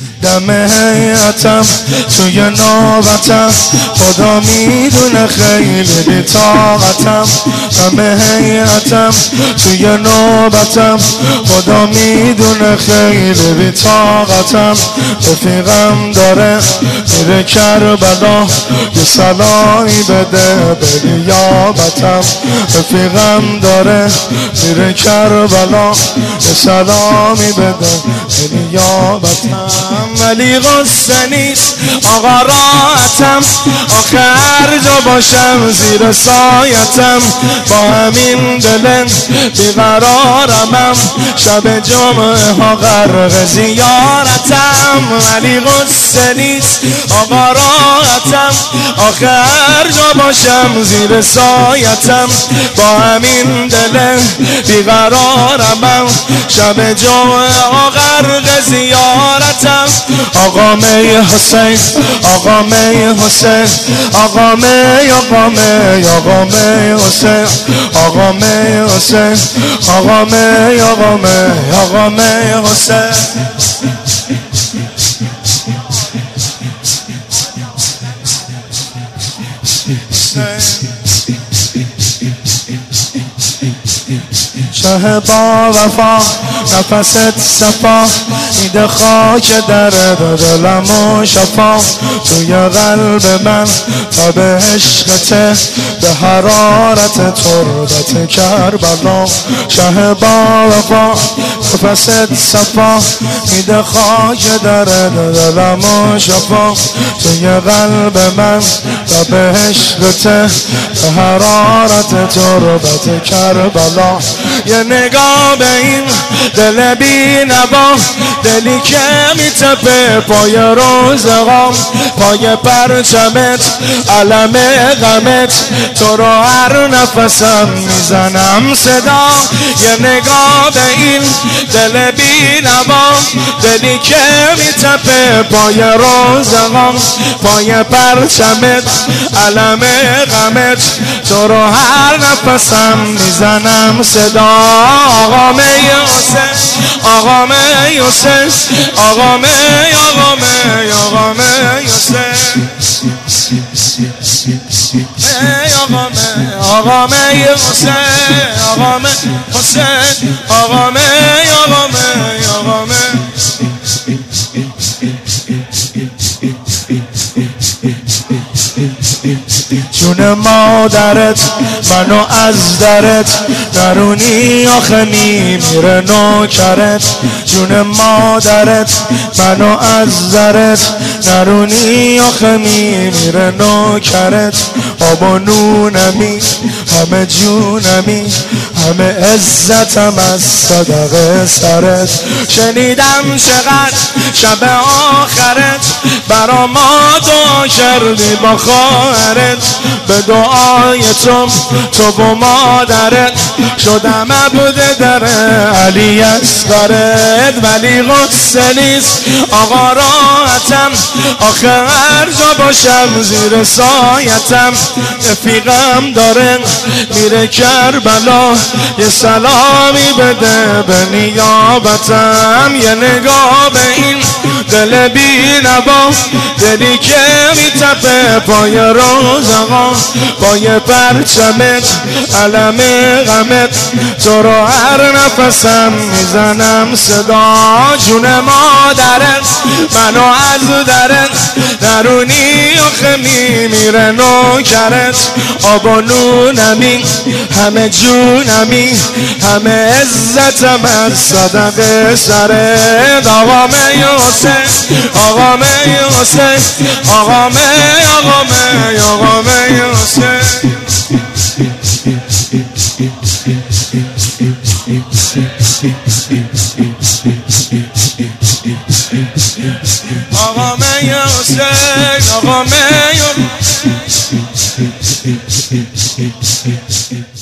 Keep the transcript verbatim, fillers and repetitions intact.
دم حیاتم توی نوبتم، خدا میدونه خیلی بی‌طاقتم. دم حیاتم توی نوبتم، خدا میدونه خیلی بی‌طاقتم. رفیقم داره میره کربلا، یه سلامی بده به نیابتم. رفیقم داره میره کربلا، یه سلامی بده به نیابتم. ولی غصه نیست آقا راحتم، آخه هر جا باشم زیر سایتم. با همین دل بیقرارمم، شب جمعه ها غرق زیارتم. ولی غصه نیست آقا راحتم، آخه هر جا باشم زیر سایتم. با همین دل بیقرارمم، شب جمعه ها غرق زیارتم. آقا می حسین، آقا می حسین، آقا می، آقا می، آقا می حسین، آقا می حسین، آقا می، آقا می، آقا می حسین. شه با وفا نفست صفا، میده خاک در دلم و شفا. توی قلب من تا به عشقته، به حرارت تربت کربلا. شه با وفا نفست صفا، میده خاک در دلم و شفا. توی قلب من تا به عشقته، به حرارت تربت کربلا. یه نگاه به این دل بی نوا، دلی که میتپه پای روزقام. پای پرچمت علم غمت، تو رو هر نفسم میزنم صدا. یه نگاه به این دل بی نوا، دلی که میتپه پای روزقام. پای پرچمت علم غمت، تو رو هر نفسم میزنم صدا. آقا می حسین، آقا می حسین، آقا می، آقا می، آقا می حسین، آقا می، آقا می حسین، آقا می حسین، آقا می، آقا می، آقا می. جون مادرت منو از درت نرونی، آخه میمیره نوکرت. جون مادرت منو از درت نرونی، آخه میمیره نوکرت. آب و نونمی همه جونمی، همه عزتم از صدقه سرت. شنیدم چقدر شب آخرت برا ما دعا کردی با خواهرت. به دعای تو تو و مادرت شدم عبد در علی اصغرت. ولی غصه نیست آقا راحتم، آخه هر جا باشم زیر سایتم. رفیقم داره میره کربلا، یه سلامی بده به نیابتم. یه نگاه به این دل بی نوا، دلی که میتپه پای روزقا. پای پرچمت علم غمت، تو رو هر نفسم میزنم صدا. جون مادرت منو از درت درونی، آخه میمیره نوکرت. آب و نونمی همه جونمی، همه عزتم از صدقه سرت. آقا می حسین، آقا می حسین، آقا می، آقا می، آقا می حسین. آقا می حسین، آقا می.